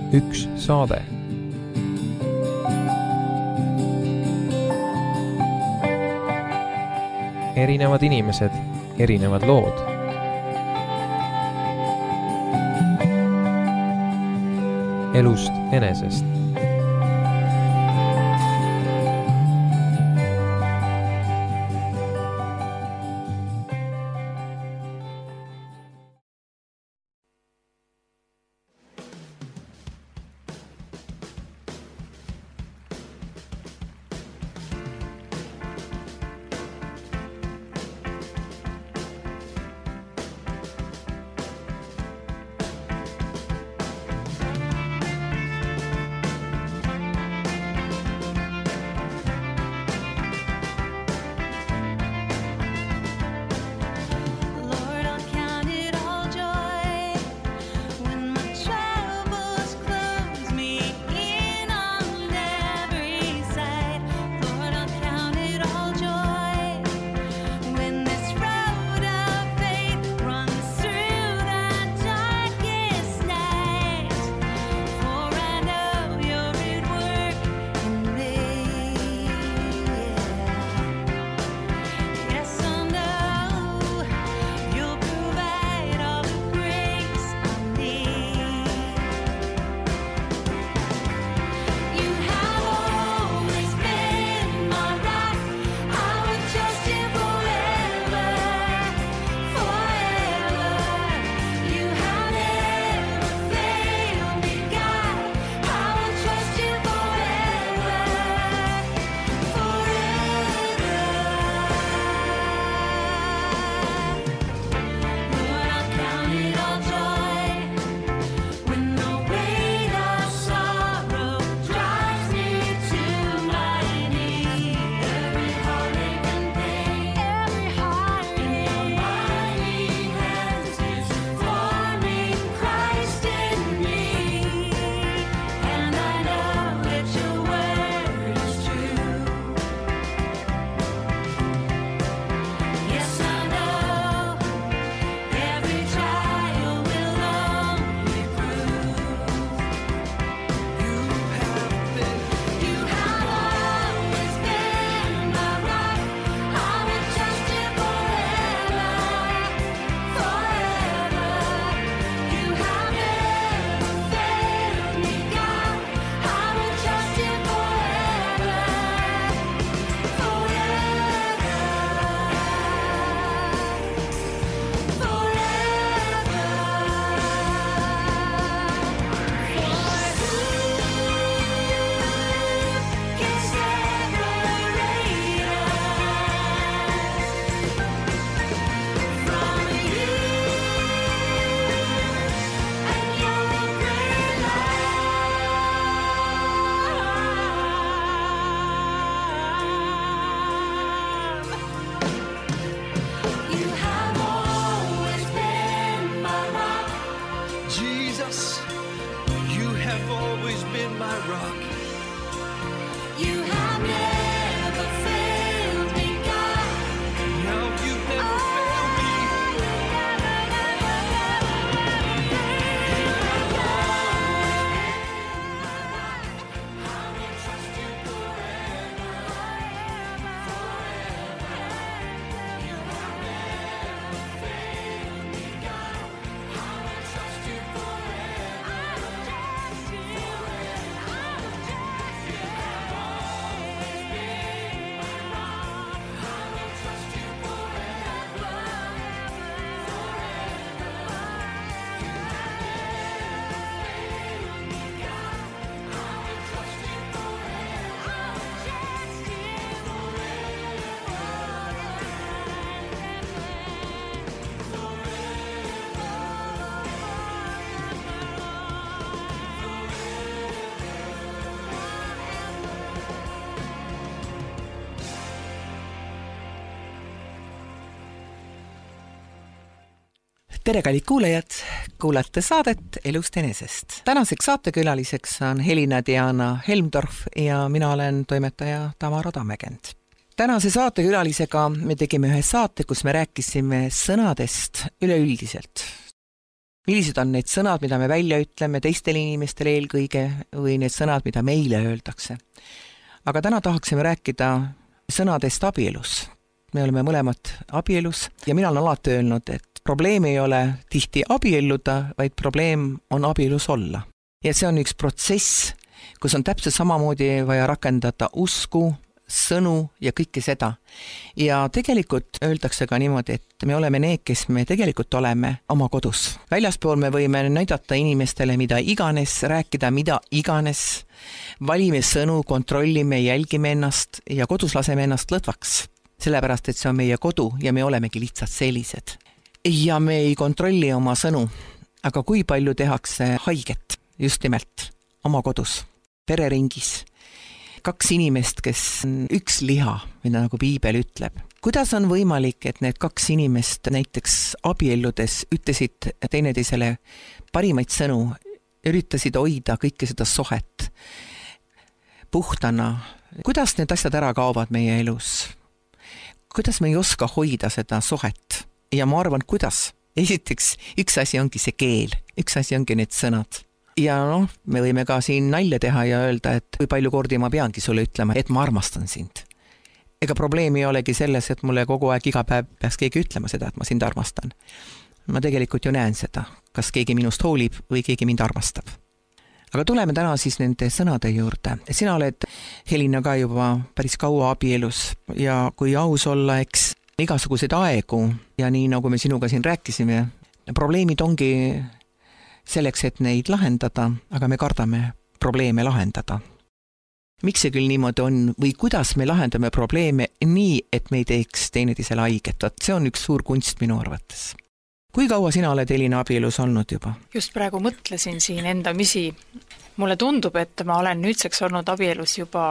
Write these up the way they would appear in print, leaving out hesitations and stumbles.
üks saade. Erinevad inimesed, erinevad lood. Elust enesest. Tere, kallid kuulajad, kuulate saadet Elust enesest. Tänaseks saatekülaliseks on Helina-Diana Helmdorf ja mina olen toimetaja Tamaro Tammekend. Tänase saatekülalisega me tegime ühe saate, kus me rääkisime sõnadest üleüldiselt. millised on need sõnad, mida me välja ütleme teistele inimestele eelkõige või need sõnad, mida meile öeldakse. Aga täna tahaksime rääkida sõnadest abielus. Me oleme mõlemad abielus ja mina olen alati öelnud, et probleem ei ole tihti abielluda, vaid probleem on abielus olla. Ja see on üks protsess, kus on täpselt samamoodi vaja rakendada usku, sõnu ja kõike seda. Ja tegelikult öeldakse ka niimoodi, et me oleme need, kes me tegelikult oleme oma kodus. Väljaspool me võime näidata inimestele mida iganes, rääkida mida iganes, valime sõnu, kontrollime, jälgime ennast ja kodus laseme ennast lõdvaks. Sellepärast, et see on meie kodu ja me olemegi lihtsalt sellised. Ja me ei kontrolli oma sõnu, aga kui palju tehakse haiget just nimelt oma kodus, pereringis. 2 inimest, kes on üks liha, mida nagu piibel ütleb. Kuidas on võimalik, et need 2 inimest näiteks abielludes ütlesid teineteisele parimaid sõnu, üritasid hoida kõike seda sohet puhtana? Kuidas need asjad ära kaovad meie elus? Kuidas me ei oska hoida seda sohet? Ja ma arvan, kuidas? Esiteks, üks asi ongi see keel, üks asi ongi need sõnad. Ja me võime ka siin nalja teha ja öelda, et kui palju kordi ma peangi sulle ütlema, et ma armastan sind. Ega probleem ei olegi selles, et mulle kogu aeg iga päev peaks keegi ütlema seda, et ma sind armastan. Ma tegelikult ju näen seda, kas keegi minust hoolib või keegi mind armastab. Aga tuleme täna siis nende sõnade juurde. Sina oled, Helina, ka juba päris kaua abielus ja kui aus olla, eks igasuguseid aegu ja nii nagu me sinuga siin rääkisime, probleemid ongi selleks, et neid lahendada, aga me kardame probleeme lahendada. Miks see küll niimoodi on või kuidas me lahendame probleeme nii, et me ei teeks teineteisele haiget? See on üks suur kunst minu arvates. Kui kaua sina oled, Helina, abielus olnud juba? Just praegu mõtlesin siin endamisi. Mulle tundub, et ma olen nüüdseks olnud abielus juba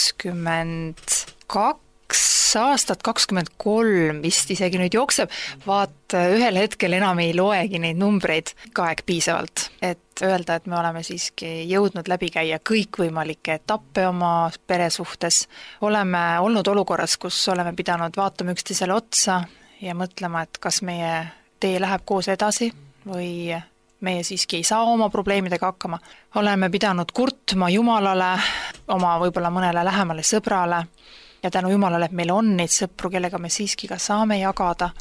22 aastat, 23 vist isegi nüüd jookseb. Vaat ühel hetkel enam ei loegi neid numbreid ka aeg piisavalt, et öelda, et me oleme siiski jõudnud läbi käia kõikvõimalikke etappe oma pere suhtes. Oleme olnud olukorras, kus oleme pidanud vaatama üksteisele otsa ja mõtlema, et kas meie tee läheb koos edasi või meie siiski ei saa oma probleemidega hakkama. Oleme pidanud kurtma Jumalale, oma võib-olla mõnele lähemale sõbrale ja tänu Jumalale, et meil on neid sõpru, kellega me siiski ka saame jagada,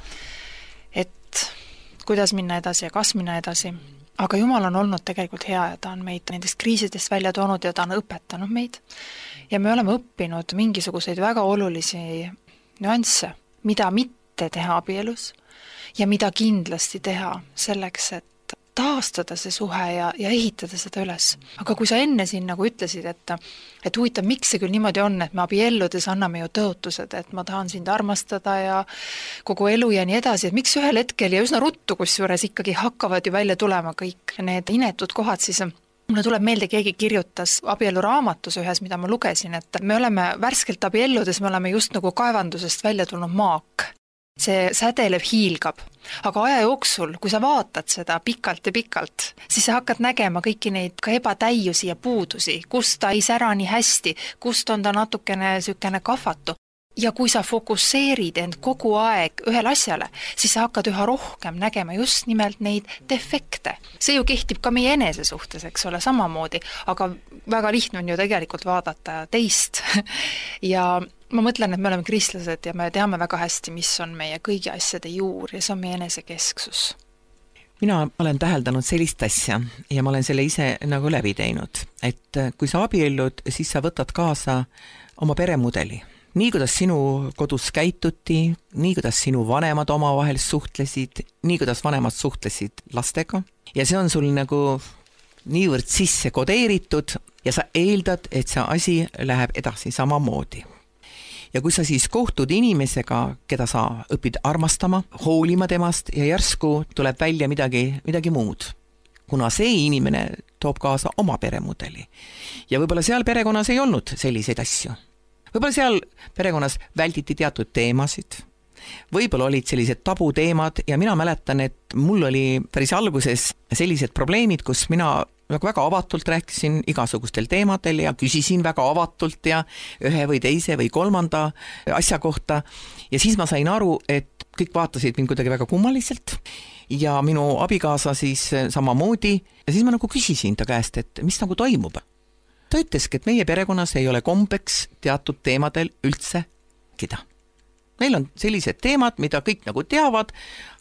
et kuidas minna edasi ja kas minna edasi. Aga Jumal on olnud tegelikult hea ja ta on meid nendest kriisidest välja toonud ja ta on õpetanud meid. Ja me oleme õppinud mingisuguseid väga olulisi nüansse, mida mitte teha abielus ja mida kindlasti teha selleks, et taastada see suhe ja ehitada seda üles. Aga kui sa enne siin nagu ütlesid, et huvitav, miks see küll niimoodi on, et me abielludes anname ju tõotused, et ma tahan sind armastada ja kogu elu ja nii edasi, et miks ühel hetkel ja üsna ruttu, kusjuures ikkagi hakkavad ju välja tulema kõik need inetud kohad, siis mulle tuleb meelde, keegi kirjutas abieluraamatus ühes, mida ma lugesin, et me oleme värskelt abielludes, me oleme just nagu kaevandusest välja tulnud maak. See sädelev hiilgab, aga aja jooksul, kui sa vaatad seda pikalt ja pikalt, siis sa hakkad nägema kõiki neid ka ebatäiusi ja puudusi, kust ta ei sära nii hästi, kust on ta natukene sükene kahvatu. Ja kui sa fokusseerid end kogu aeg ühele asjale, siis sa hakkad üha rohkem nägema just nimelt neid defekte. See ju kehtib ka meie enese suhtes, eks ole, samamoodi, aga väga lihtne on ju tegelikult vaadata teist ja ma mõtlen, et me oleme kristlased ja me teame väga hästi, mis on meie kõigi asjade juur ja see on meie enesekesksus. Mina olen täheldanud sellist asja ja ma olen selle ise nagu läbi teinud, et kui sa abiellud, siis sa võtad kaasa oma peremudeli. Nii, kuidas sinu kodus käituti, nii, kuidas sinu vanemad omavahel suhtlesid, nii, kuidas vanemad suhtlesid lastega ja see on sul nagu niivõrd sisse kodeeritud ja sa eeldad, et see asi läheb edasi samamoodi. Ja kui sa siis kohtud inimesega, keda sa õpid armastama, hoolima temast ja järsku tuleb välja midagi muud, kuna see inimene toob kaasa oma peremudeli. Ja võib-olla seal perekonnas ei olnud selliseid asju. Võib-olla seal perekonnas välditi teatud teemasid, võib-olla olid sellised tabuteemad ja mina mäletan, et mul oli päris alguses sellised probleemid, kus mina väga avatult rääkisin igasugustel teemadel ja küsisin väga avatult ja ühe või teise või kolmanda asja kohta ja siis ma sain aru, et kõik vaatasid mind kuidagi väga kummaliselt ja minu abikaasa siis samamoodi ja siis ma nagu küsisin ta käest, et mis nagu toimub. Ta ütleski, et meie perekonnas ei ole kombeks teatud teemadel üldse kida. Meil on sellised teemad, mida kõik nagu teavad,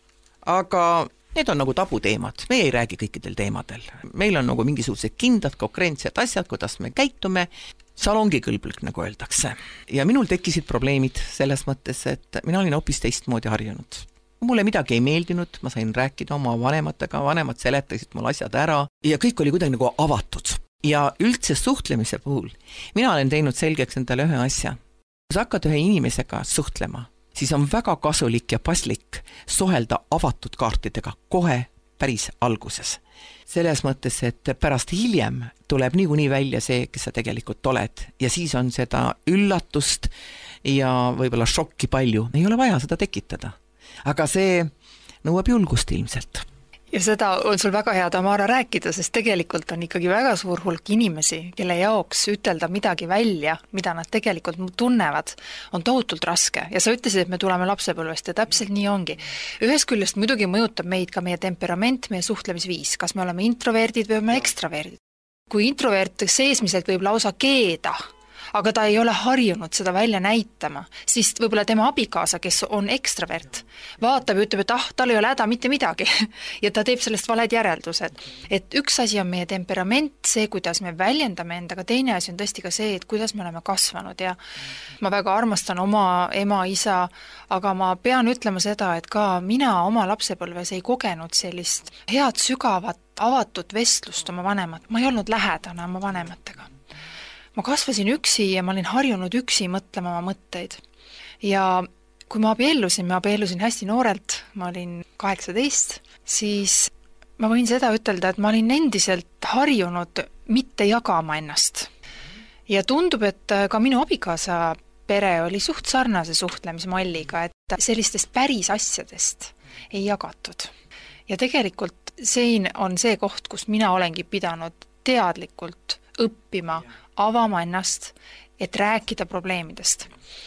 aga need on nagu tabuteemad, me ei räägi kõikidel teemadel. Meil on nagu mingisugused kindlad, konkreetsed asjad, kuidas me käitume, salongikõlblik, nagu öeldakse. Ja minul tekkisid probleemid selles mõttes, et mina olin hoopis teistmoodi harjunud. Mulle midagi ei meeldinud, ma sain rääkida oma vanematega, vanemad seletasid mul asjad ära ja kõik oli kuidagi nagu avatud. Ja üldse suhtlemise puhul mina olen teinud selgeks endale ühe asja. Kui sa hakkad ühe inimesega suhtlema, siis on väga kasulik ja paslik suhelda avatud kaartidega kohe päris alguses. Selles mõttes, et pärast hiljem tuleb niikuinii välja see, kes sa tegelikult oled ja siis on seda üllatust ja võib-olla šokki palju. Ei ole vaja seda tekitada. Aga see nõuab julgust ilmselt. Ja seda on sul väga hea, Tamara, rääkida, sest tegelikult on ikkagi väga suur hulk inimesi, kelle jaoks ütelda midagi välja, mida nad tegelikult tunnevad, on tohutult raske. Ja sa ütlesid, et me tuleme lapsepõlvest ja täpselt nii ongi. Ühest küljest muidugi mõjutab meid ka meie temperament, meie suhtlemisviis, kas me oleme introverdid või oleme ekstraverdid. Kui introvert seesmiselt võib lausa keeda, aga ta ei ole harjunud seda välja näitama, siis võib-olla tema abikaasa, kes on ekstravert, vaatab ja ütleb, et tal ei ole häda mitte midagi ja ta teeb sellest valed järeldused. Et üks asi on meie temperament, see, kuidas me väljendame endaga, teine asi on tõesti ka see, et kuidas me oleme kasvanud ja ma väga armastan oma ema, isa, aga ma pean ütlema seda, et ka mina oma lapsepõlves ei kogenud sellist head, sügavat, avatud vestlust oma vanemat. Ma ei olnud lähedane oma vanematega. Ma kasvasin üksi ja ma olin harjunud üksi mõtlema oma mõtteid. Ja kui ma abiellusin hästi noorelt, ma olin 18, siis ma võin seda ütelda, et ma olin endiselt harjunud mitte jagama ennast. Ja tundub, et ka minu abikaasa pere oli suht sarnase suhtlemismalliga, et sellistest päris asjadest ei jagatud. Ja tegelikult siin on see koht, kus mina olengi pidanud teadlikult õppima, avama ennast, et rääkida probleemidest.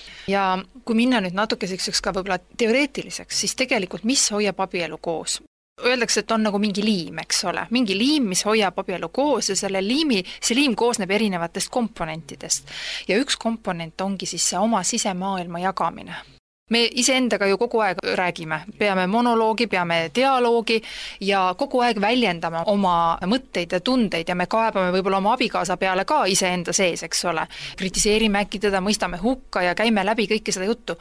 Ja kui minna nüüd natukeseks ka võib-olla teoreetiliseks, siis tegelikult mis hoiab abielu koos? Öeldakse, et on nagu mingi liim, eks ole. Mingi liim, mis hoiab abielu koos ja see liim koosneb erinevatest komponentidest. Ja üks komponent ongi siis see oma sisemaailma jagamine. Me iseendaga ju kogu aeg räägime, peame monoloogi, peame dialoogi ja kogu aeg väljendame oma mõtteid ja tundeid ja me kaebame võib-olla oma abikaasa peale ka iseenda sees, eks ole. Kritiseerime äkki teda, mõistame hukka ja käime läbi kõike seda juttu.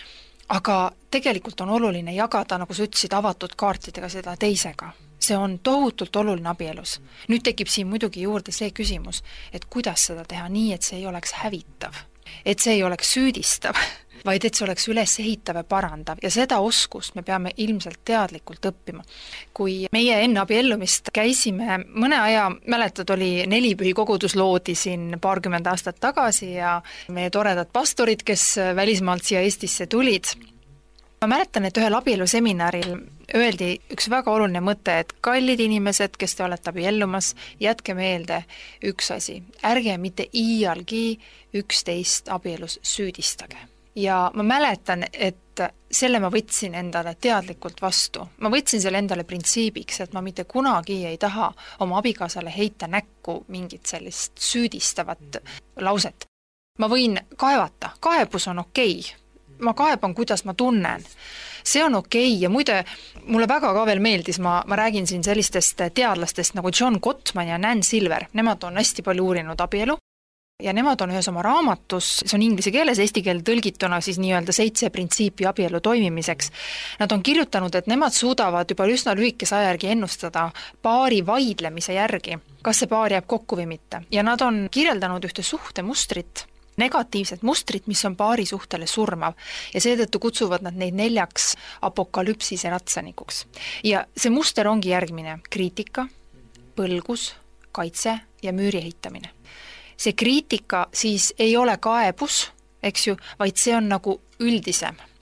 Aga tegelikult on oluline jagada, nagu sa ütlesid, avatud kaartidega seda teisega. See on tohutult oluline abielus. Nüüd tekib siin muidugi juurde see küsimus, et kuidas seda teha nii, et see ei oleks hävitav, et see ei oleks süüdistav, vaid et see oleks üles ehitav ja parandav ja seda oskust me peame ilmselt teadlikult õppima. Kui meie enne abiellumist käisime mõne aja, mäletad, oli Nelipühi kogudus loodi siin 20 aastat tagasi ja meie toredad pastorid, kes välismaalt siia Eestisse tulid. Ma mäletan, et ühel abieluseminaril öeldi üks väga oluline mõte, et kallid inimesed, kes te olete abiellumas, jätke meelde üks asi. Ärge mitte iialgi üksteist abielus süüdistage. Ja ma mäletan, et selle ma võtsin endale teadlikult vastu. Ma võtsin selle endale printsiibiks, et ma mitte kunagi ei taha oma abikaasale heita näkku mingit sellist süüdistavat lauset. Ma võin kaevata, kaebus on okei. Ma kaeban, kuidas ma tunnen. See on okei ja muide, mulle väga ka veel meeldis, ma räägin siin sellistest teadlastest nagu John Gottman ja Nan Silver. Nemad on hästi palju uurinud abielu. Ja nemad on ühes oma raamatus, see on inglise keeles, eesti keel tõlgituna siis nii-öelda 7 printsiipi abielu toimimiseks. Nad on kirjutanud, et nemad suudavad juba üsna lühikese aja järgi ennustada paari vaidlemise järgi, kas see paar jääb kokku või mitte. Ja nad on kirjeldanud ühte suhtemustrit, negatiivset mustrit, mis on paari suhtele surmav ja seetõttu kutsuvad nad neid 4 apokalüpsise ratsanikuks. Ja see muster ongi järgmine: kriitika, põlgus, kaitse ja müüri ehitamine. See kriitika siis ei ole kaebus, eks ju, vaid see on nagu üldisem.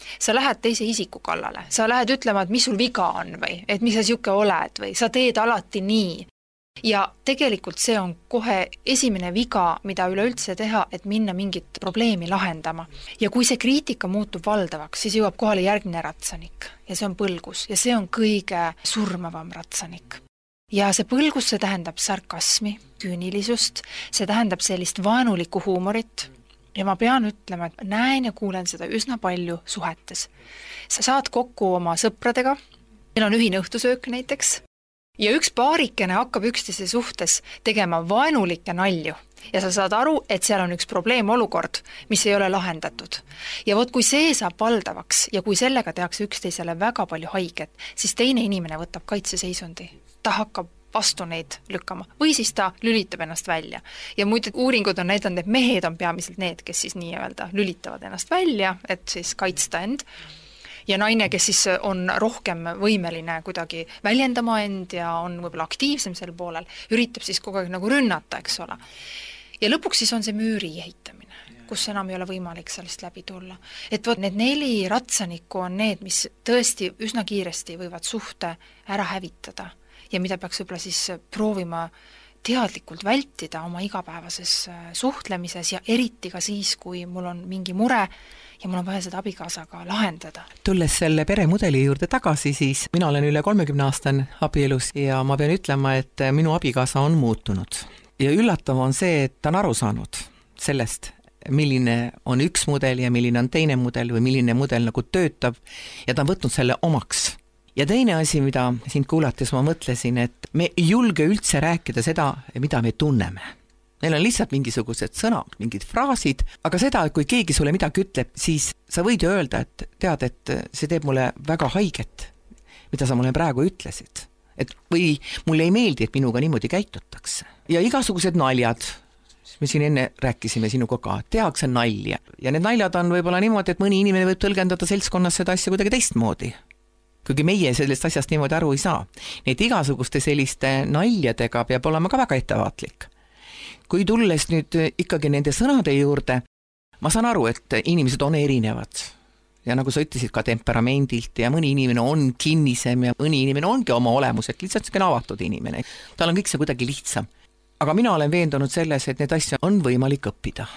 sa lähed teise isiku kallale, sa lähed ütlema, et mis sul viga on või et mis sa siuke oled või sa teed alati nii. Ja tegelikult see on kohe esimene viga, mida üleüldse teha, et minna mingit probleemi lahendama. Ja kui see kriitika muutub valdavaks, siis jõuab kohale järgmine ratsanik ja see on põlgus ja see on kõige surmavam ratsanik. Ja see põlgus, see tähendab sarkasmi, küünilisust, see tähendab sellist vaenulikku huumorit ja ma pean ütlema, et näen ja kuulen seda üsna palju suhetes. Sa saad kokku oma sõpradega, meil on ühine õhtusöök näiteks, ja üks paarikene hakkab üksteise suhtes tegema vaenulikke nalju ja sa saad aru, et seal on üks probleemolukord, mis ei ole lahendatud. Ja vot kui see saab valdavaks ja kui sellega tehakse üksteisele väga palju haiget, siis teine inimene võtab kaitseseisundi. Ta hakkab vastu neid lükkama või siis ta lülitab ennast välja. Ja muide uuringud on näidanud, et mehed on peamiselt need, kes siis nii-öelda lülitavad ennast välja, et siis kaitsta end. Ja naine, kes siis on rohkem võimeline kuidagi väljendama end ja on võib-olla aktiivsem sel poolel, üritab siis kogu aeg nagu rünnata, eks ole. Ja lõpuks siis on see müüri ehitamine, kus enam ei ole võimalik sellest läbi tulla. Et võt, need 4 ratsanikku on need, mis tõesti üsna kiiresti võivad suhte ära hävitada ja mida peaks võib-olla siis proovima teadlikult vältida oma igapäevases suhtlemises ja eriti ka siis, kui mul on mingi mure ja mul on vaja seda abikaasaga lahendada. Tulles selle peremudeli juurde tagasi, siis mina olen üle 30-aastane abielus ja ma pean ütlema, et minu abikaasa on muutunud. Ja üllatav on see, et ta on aru saanud sellest, milline on üks mudel ja milline on teine mudel või milline mudel nagu töötab ja ta on võtnud selle omaks. Ja teine asi, mida sind kuulates ma mõtlesin, et me ei julge üldse rääkida seda, mida me tunneme. Neil on lihtsalt mingisugused sõnad, mingid fraasid, aga seda, kui keegi sulle midagi ütleb, siis sa võid ju öelda, et tead, et see teeb mulle väga haiget, mida sa mulle praegu ütlesid. Et või mulle ei meeldi, et minuga niimoodi käitutakse. Ja igasugused naljad, me siin enne rääkisime sinuga ka, tehakse nalja. Ja need naljad on võib-olla niimoodi, et mõni inimene võib tõlgendada seltskonnas seda asja kuidagi teistmoodi. Kuigi meie sellest asjast niimoodi aru ei saa. Need igasuguste selliste naljadega peab olema ka väga ettevaatlik. Kui tulles nüüd ikkagi nende sõnade juurde, ma saan aru, et inimesed on erinevad. Ja nagu sa ütlesid ka temperamendilt ja mõni inimene on kinnisem ja mõni inimene ongi oma olemuselt lihtsalt selline avatud inimene. Tal on kõik see kuidagi lihtsam. Aga mina olen veendunud selles, et need asja on võimalik õppida.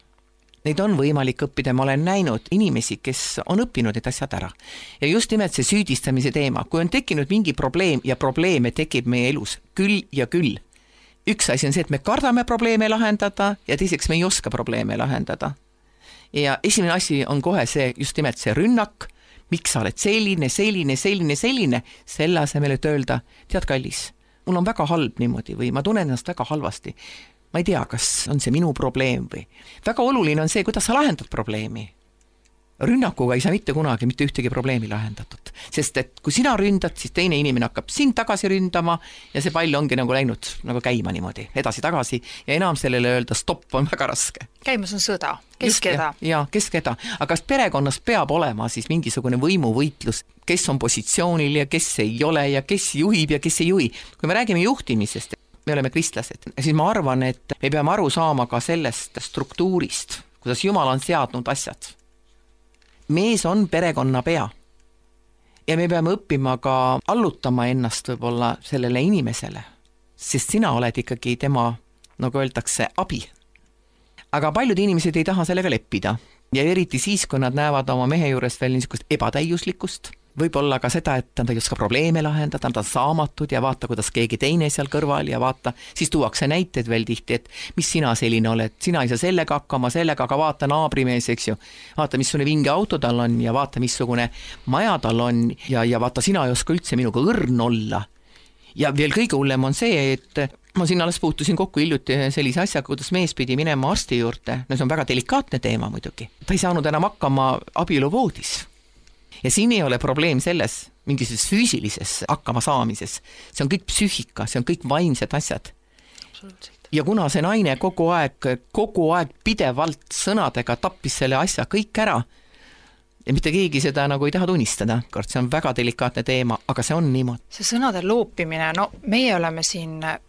Neid on võimalik õppida, ma olen näinud inimesi, kes on õppinud need asjad ära. Ja just nimelt see süüdistamise teema, kui on tekkinud mingi probleem ja probleeme tekib meie elus küll ja küll. Üks asi on see, et me kardame probleeme lahendada ja teiseks me ei oska probleeme lahendada. Ja esimene asi on kohe see, just nimelt see rünnak, miks sa oled selline, selle asemel, et öelda, tead kallis, mul on väga halb niimoodi või ma tunnen ennast väga halvasti. Ma ei tea, kas on see minu probleem või. Väga oluline on see, kuidas sa lahendad probleemi. Rünnakuga ei saa mitte kunagi mitte ühtegi probleemi lahendatud, sest et kui sina ründad, siis teine inimene hakkab sind tagasi ründama ja see pall ongi nagu läinud nagu käima niimoodi, edasi-tagasi ja enam sellele öelda stopp on väga raske. Käimas on sõda, kes keda? Ja, kes keda, aga kas perekonnas peab olema siis mingisugune võimuvõitlus, kes on positsioonil ja kes ei ole ja kes juhib ja kes ei juhi. Kui me räägime juhtimisest, me oleme kristlased, siis ma arvan, et me peame aru saama ka sellest struktuurist, kuidas Jumal on seadnud asjad. Mees on perekonna pea ja me peame õppima ka allutama ennast võib-olla sellele inimesele, sest sina oled ikkagi tema, nagu öeldakse, abi. Aga paljud inimesed ei taha sellega leppida ja eriti siis, kui nad näevad oma mehe juures veel niisugust ebatäiuslikkust, võib-olla ka seda, et nad ei oska probleeme lahendada, nad on saamatud ja vaata, kuidas keegi teine seal kõrval ja vaata, siis tuuakse näited veel tihti, et mis sina selline oled, sina ei saa sellega hakkama, aga vaata naabrimees, eks ju, vaata, missugune vinge auto tal on ja vaata, missugune maja tal on ja vaata, sina ei oska üldse minuga õrn olla. Ja veel kõige hullem on see, et ma siin alles puutusin kokku hiljuti sellise asjaga, kuidas mees pidi minema arsti juurde, no see on väga delikaatne teema muidugi, ta ei saanud enam hakkama abieluvoodis. Ja siin ei ole probleem selles mingisuses füüsilises hakkama saamises. See on kõik psüühika, see on kõik vaimsed asjad. Ja kuna see naine kogu aeg pidevalt sõnadega tappis selle asja kõik ära ja mitte keegi seda nagu ei taha tunnistada, see on väga delikaatne teema, aga see on niimoodi. See sõnade loopimine, no meie oleme siin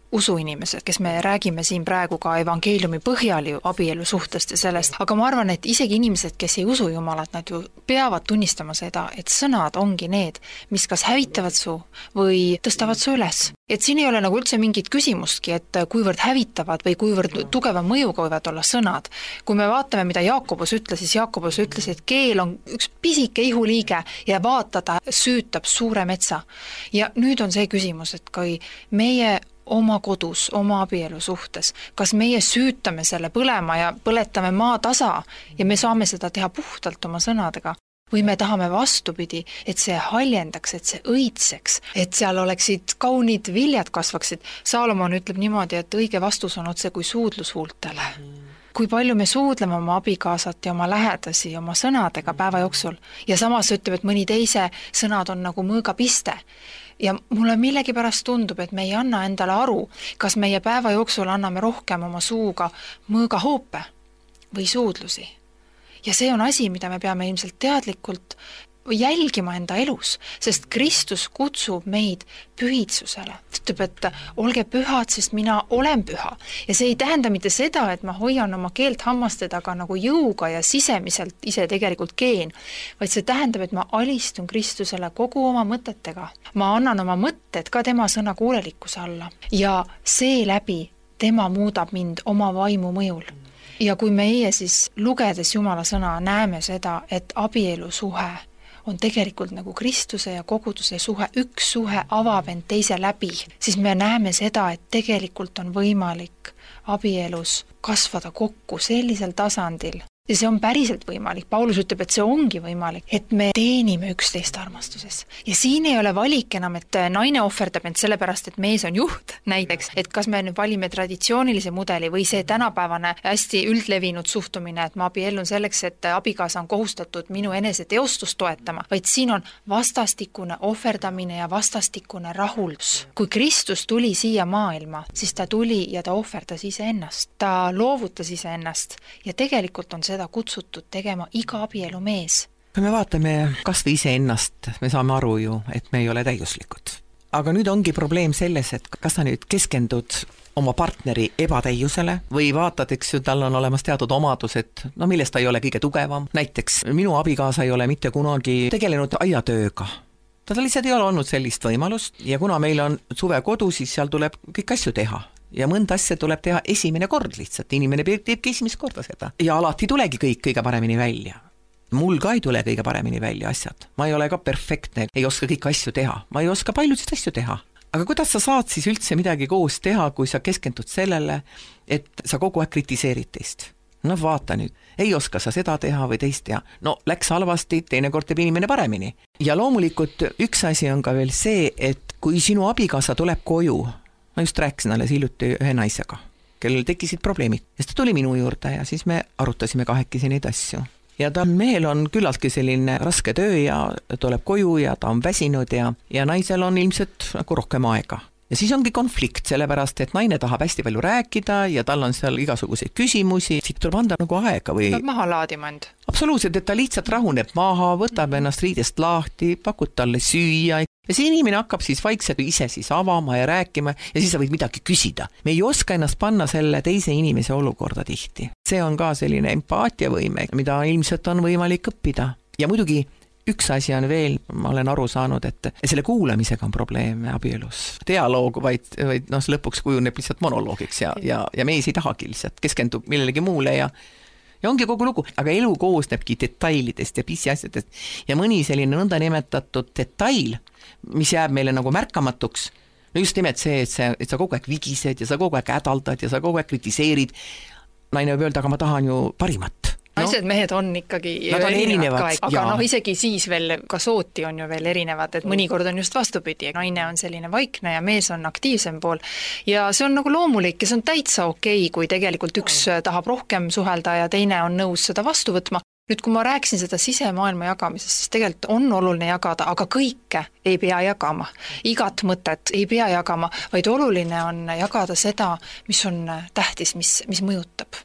usuinimesed, kes me räägime siin praegu ka evangeeliumi põhjal ju abielu suhtest ja sellest, aga ma arvan, et isegi inimesed, kes ei usu Jumalat, nad ju peavad tunnistama seda, et sõnad ongi need, mis kas hävitavad su või tõstavad su üles. Et siin ei ole nagu üldse mingit küsimustki, et kuivõrd hävitavad või kuivõrd tugeva mõjuga võivad olla sõnad. Kui me vaatame, mida Jaakobus ütles, siis Jaakobus ütles, et keel on üks pisike ihuliige ja vaata, ta süütab suure metsa. Ja nüüd on see küsimus, et kui meie oma kodus, oma abielu suhtes, kas meie süütame selle põlema ja põletame maa tasa ja me saame seda teha puhtalt oma sõnadega, või me tahame vastupidi, et see haljendaks, et see õitseks, et seal oleksid kaunid viljad kasvaksid. Saalomon ütleb niimoodi, et õige vastus on otse kui suudlus huultele. Kui palju me suudleme oma abikaasat ja oma lähedasi oma sõnadega päeva jooksul ja samas ütleb, et mõni teise sõnad on nagu mõõgapiste. Ja mulle millegipärast tundub, et me ei anna endale aru, kas meie päeva jooksul anname rohkem oma suuga mõõgahoope või suudlusi. Ja see on asi, mida me peame ilmselt teadlikult jälgima enda elus, sest Kristus kutsub meid pühitsusele. Ütleb, et olge pühad, sest mina olen püha. Ja see ei tähenda mitte seda, et ma hoian oma keelt hammaste taga nagu jõuga ja sisemiselt ise tegelikult keen, vaid see tähendab, et ma alistun Kristusele kogu oma mõtetega. Ma annan oma mõtted ka tema sõna kuulelikkuse alla ja seeläbi tema muudab mind oma vaimu mõjul. Ja kui meie siis lugedes Jumala sõna näeme seda, et abielu suhe on tegelikult nagu Kristuse ja koguduse suhe, üks suhe avab end teise läbi, siis me näeme seda, et tegelikult on võimalik abielus kasvada kokku sellisel tasandil. Ja see on päriselt võimalik. Paulus ütleb, et see ongi võimalik, et me teenime üksteist armastuses. Ja siin ei ole valik enam, et naine ohverdab end sellepärast, et mees on juht näiteks, et kas me nüüd valime traditsioonilise mudeli või see tänapäevane hästi üldlevinud suhtumine, et ma abiellun selleks, et abikaasa on kohustatud minu enese teostust toetama, vaid siin on vastastikune ohverdamine ja vastastikune rahuldus. Kui Kristus tuli siia maailma, siis ta tuli ja ta ohverdas iseennast. Ta loovutas iseennast ja tegelikult on seda kutsutud tegema iga abielu mees. Kui me vaatame kas või iseennast, me saame aru ju, et me ei ole täiuslikud. Aga nüüd ongi probleem selles, et kas sa nüüd keskendud oma partneri ebatäiusele või vaatad, eks ju, tal on olemas teatud omadused, millest ta ei ole kõige tugevam. Näiteks minu abikaasa ei ole mitte kunagi tegelenud aiatööga. Ta lihtsalt ei ole olnud sellist võimalust ja kuna meil on suvekodu, siis seal tuleb kõik asju teha. Ja mõnda asja tuleb teha esimene kord lihtsalt, inimene teebki esimest korda seda. Ja alati tulegi kõik kõige paremini välja. Mul ka ei tule kõige paremini välja asjad. Ma ei ole ka perfektne, ei oska kõik asju teha. Ma ei oska paljusid asju teha. Aga kuidas sa saad siis üldse midagi koos teha, kui sa keskendud sellele, et sa kogu aeg kritiseerid teist? No vaata nüüd, ei oska sa seda teha või teist teha. No läks halvasti, teinekord teeb inimene paremini. Ja loomulikult üks asi on ka veel see, et kui sinu abikaasa tuleb koju, ma just rääkisin alles hiljuti ühe naisega, kellel tekkisid probleemid. Ja ta tuli minu juurde ja siis me arutasime kahekesi neid asju. Ja ta mehel on küllaltki selline raske töö ja tuleb koju ja ta on väsinud ja naisel on ilmselt nagu rohkem aega. Ja siis ongi konflikt, sellepärast, et naine tahab hästi palju rääkida ja tal on seal igasuguseid küsimusi, siit tuleb anda nagu aega või... Peab maha laadima end. Absoluutselt, et ta lihtsalt rahuneb maha, võtab ennast riidest lahti, pakub talle süüa ja see inimene hakkab siis vaikselt ise siis avama ja rääkima ja siis sa võid midagi küsida. Me ei oska ennast panna selle teise inimese olukorda tihti. See on ka selline empaatiavõime, mida ilmselt on võimalik õppida. Ja muidugi üks asi on veel, ma olen aru saanud, et selle kuulamisega on probleeme abielus. Dialoog, vaid lõpuks kujuneb lihtsalt monoloogiks ja mees ei tahagi lihtsalt, keskendub millelegi muule ja ongi kogu lugu. Aga elu koosnebki detailidest ja pisiasjadest ja mõni selline nõnda nimetatud detail, mis jääb meile nagu märkamatuks, no just nimelt see, et sa kogu aeg vigised ja sa kogu aeg hädaldad ja sa kogu aeg kritiseerid. Naine võib öelda, aga ma tahan ju parimat. Naised, mehed on ikkagi erinevad ka, aga isegi siis veel ka sooti on ju veel erinevad, et mõnikord on just vastupidi, naine on selline vaikne ja mees on aktiivsem pool ja see on nagu loomulik ja see on täitsa okei, kui tegelikult üks tahab rohkem suhelda ja teine on nõus seda vastu võtma. Nüüd, kui ma rääkisin seda sisemaailma jagamisest, siis tegelikult on oluline jagada, aga kõike ei pea jagama. Igat mõtet ei pea jagama, vaid oluline on jagada seda, mis on tähtis, mis mõjutab.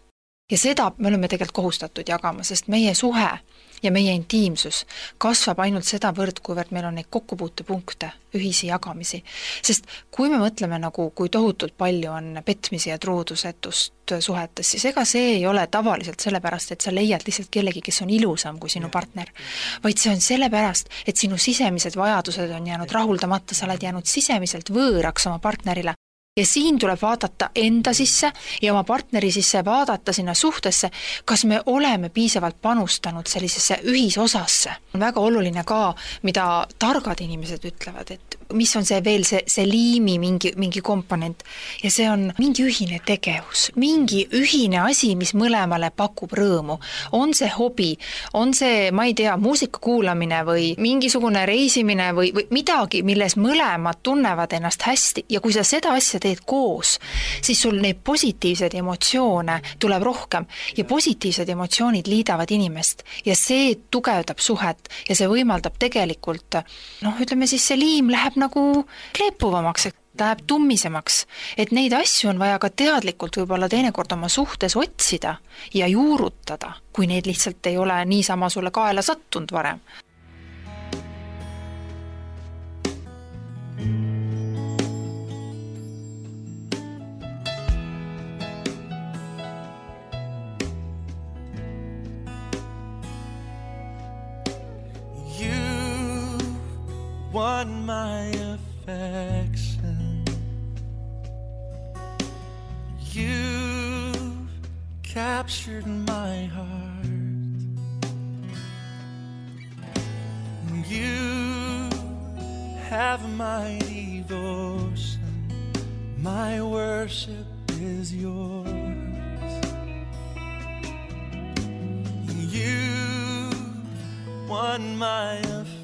Ja seda me oleme tegelikult kohustatud jagama, sest meie suhe ja meie intiimsus kasvab ainult sedavõrd, kuivõrd meil on neid kokkupuutepunkte, ühisi jagamisi. Sest kui me mõtleme nagu, kui tohutult palju on petmisi ja truudusetust suhetes, siis ega see ei ole tavaliselt sellepärast, et sa leiad lihtsalt kellegi, kes on ilusam kui sinu partner, vaid see on sellepärast, et sinu sisemised vajadused on jäänud rahuldamata, sa oled jäänud sisemiselt võõraks oma partnerile. Ja siin tuleb vaadata enda sisse ja oma partneri sisse vaadata sinna suhtesse, kas me oleme piisavalt panustanud sellisesse ühisosasse. On väga oluline ka, mida targad inimesed ütlevad, et mis on see veel see liimi mingi komponent ja see on mingi ühine tegevus, mingi ühine asi, mis mõlemale pakub rõõmu. On see hobi, on see, ma ei tea, muusika kuulamine või mingisugune reisimine või midagi, milles mõlemad tunnevad ennast hästi ja kui sa seda asja teed koos, siis sul neid positiivseid emotsioone tuleb rohkem ja positiivsed emotsioonid liidavad inimest ja see tugevdab suhet ja see võimaldab tegelikult, ütleme siis see liim läheb nagu kleepuvamaks, läheb tummisemaks, et neid asju on vaja ka teadlikult võib-olla teinekord oma suhtes otsida ja juurutada, kui neid lihtsalt ei ole niisama sulle kaela sattunud varem. Won my affection. You've captured my heart. You have my devotion. My worship is yours. You won my affection.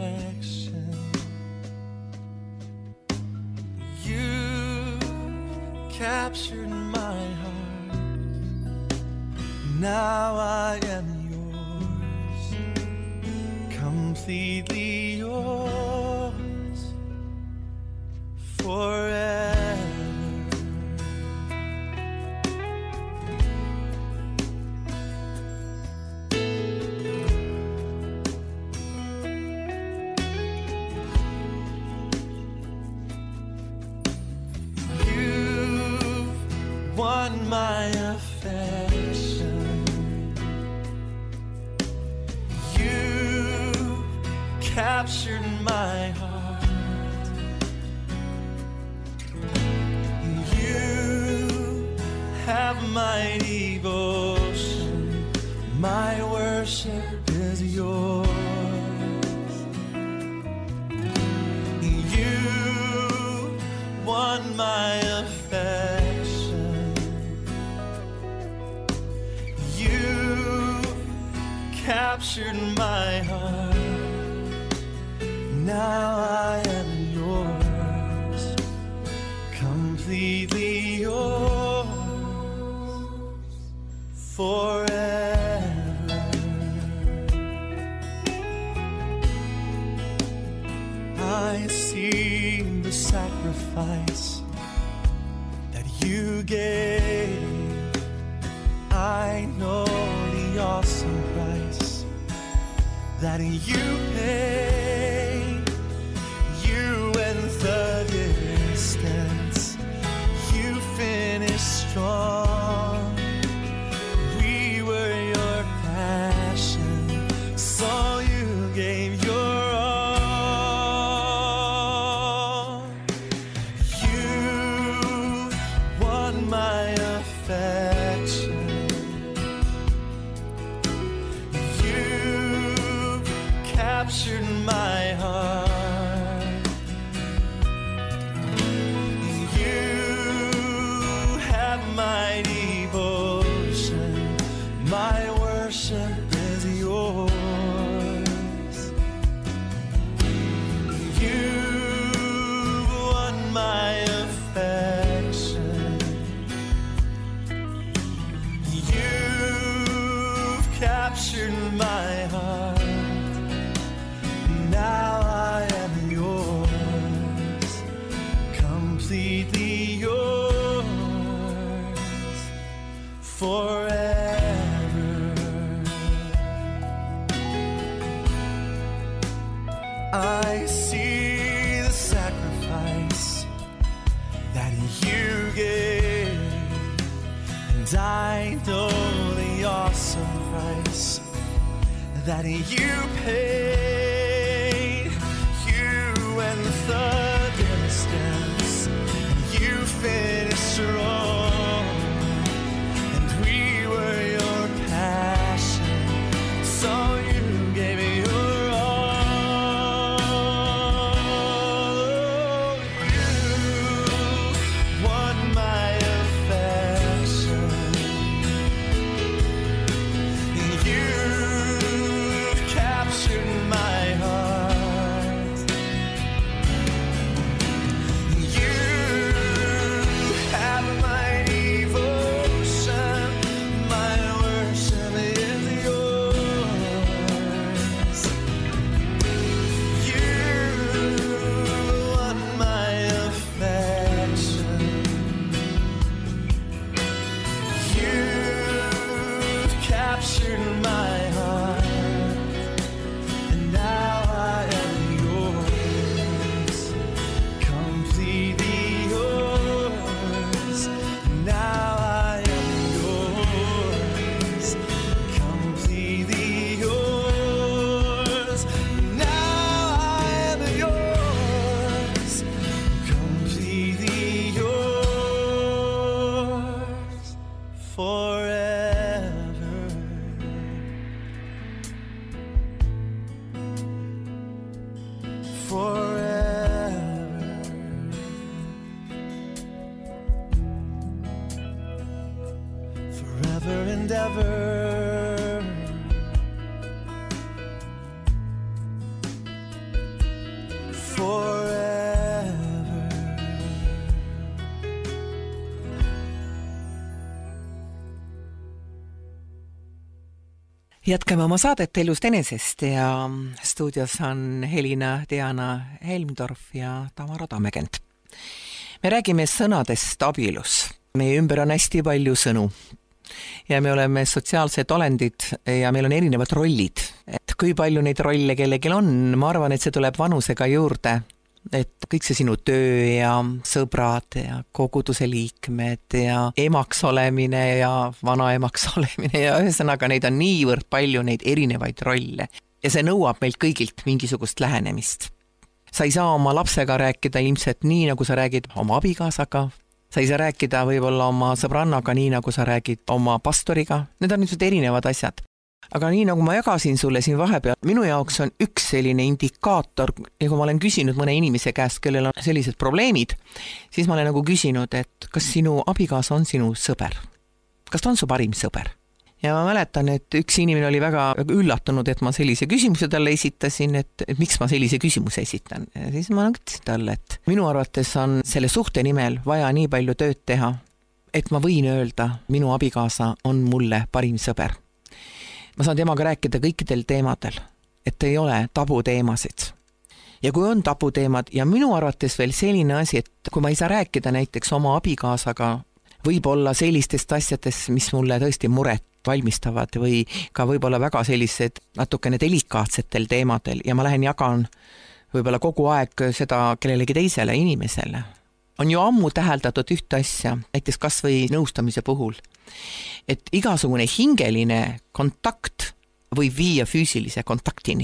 Captured my heart. Now I am yours, completely yours, forever. Won my affection. You captured my heart. You have my devotion. My worship is yours. You won my affection. Captured my heart. Now I am yours, completely yours, forever. I see the sacrifice that you gave. I know the awesome price that you paid. You went the distance. You finished strong. We were your passion, so you gave your all. You won my affection. Captured my I see the sacrifice that you gave, and I know the awesome price that you paid. You went the distance, and you finished strong, and we were your passion, so you gave me your all. You won my affection, and you captured my heart. You have my devotion, my worship is yours. You won my affection. You've captured my heart, and now I am yours, completely yours. Now I am yours, completely yours. Now I am yours, completely yours, forever. Forever. Forever and ever. Forever. Jätkame oma saadet Elust enesest ja stuudios on Helina Diana Helmdorf ja Tamara Tammekent. Me räägime sõnadest abielus. Meie ümber on hästi palju sõnu ja me oleme sotsiaalsed olendid ja meil on erinevad rollid. Et kui palju neid rolle kellelgi on, ma arvan, et see tuleb vanusega juurde. Et kõik see sinu töö ja sõbrad ja koguduse liikmed ja emaks olemine ja vanaemaks olemine ja ühesõnaga neid on niivõrd palju neid erinevaid rolle. Ja see nõuab meilt kõigilt mingisugust lähenemist. Sa ei saa oma lapsega rääkida ilmselt nii, nagu sa räägid oma abikaasaga. Sa ei saa rääkida võib-olla oma sõbrannaga nii, nagu sa räägid oma pastoriga. Need on niisugused erinevad asjad. Aga nii nagu ma jagasin sulle siin vahepeal, minu jaoks on üks selline indikaator ja kui ma olen küsinud mõne inimese käest, kellel on sellised probleemid, siis ma olen nagu küsinud, et kas sinu abikaasa on sinu sõber? Kas ta on su parim sõber? Ja ma mäletan, et üks inimene oli väga üllatunud, et ma sellise küsimuse talle esitasin, et miks ma sellise küsimuse esitan. Ja siis ma ütlesin talle, et minu arvates on selle suhte nimel vaja nii palju tööd teha, et ma võin öelda, minu abikaasa on mulle parim sõber. Ma saan temaga rääkida kõikidel teemadel, et ei ole tabuteemasid. Ja kui on tabuteemad ja minu arvates veel selline asi, et kui ma ei saa rääkida näiteks oma abikaasaga, võib-olla sellistest asjadest, mis mulle tõesti muret valmistavad või ka võib-olla väga sellised natukene delikaatsetel teemadel ja ma lähen jagan võib-olla kogu aeg seda kellelegi teisele inimesele. On ju ammu täheldatud ühte asja, näiteks kas või nõustamise puhul, et igasugune hingeline kontakt võib viia füüsilise kontaktini.